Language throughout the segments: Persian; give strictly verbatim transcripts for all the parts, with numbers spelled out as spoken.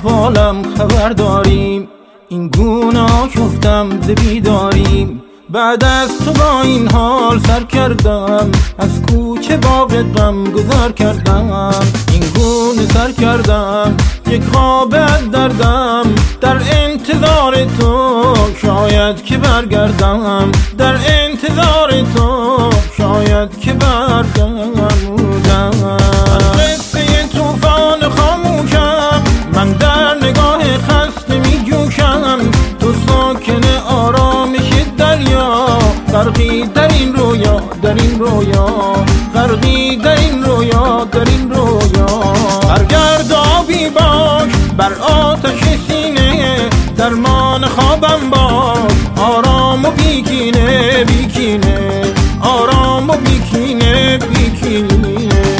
احوالم خبر داریم، این گونه آشفتم ز بیداریم. بعد از تو با این حال سر کردم، از کوچه باغ غم گذر کردم. این گونه سر کردم یک خواب دردم، در انتظار تو شاید که برگردم، در انتظار تو شاید که برگردم. از قصه طوفان خاموشم، من در نگاه خسته می جوشم. تو ساکن آرامش دریا، غرقی در این رویا، در این رویا، غرقی در این رویا، در این رویا. برگرد آبی باش بر آتش سینه، درمان خوابم باش آرام و بیکینه، بیکینه آرام و بیکینه، بیکینه.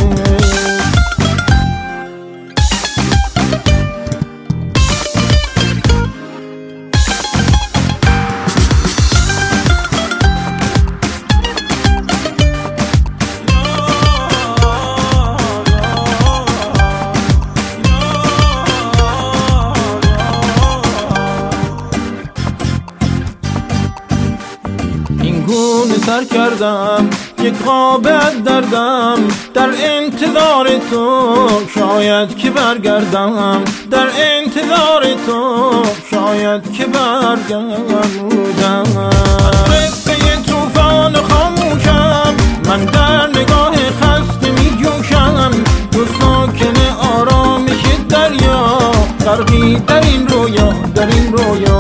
گونه سر کردم یک خواب دردم، در انتظار تو شاید که برگردم، در انتظار تو شاید که برگردم. از قصه طوفان خاموشم، من در نگاه خسته می جوشم. تو ساکن آرامش دریا، غرقی در این رویا، در این رویا،